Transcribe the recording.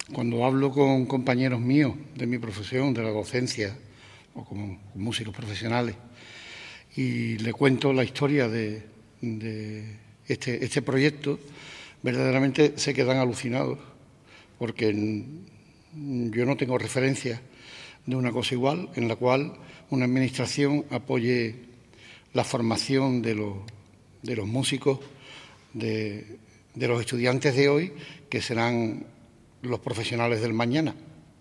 Cuando hablo con compañeros míos de mi profesión, de la docencia, o con músicos profesionales, y le cuento la historia de este proyecto, verdaderamente se quedan alucinados, porque yo no tengo referencia de una cosa igual, en la cual una administración apoye la formación de los músicos, de los estudiantes de hoy, que serán los profesionales del mañana.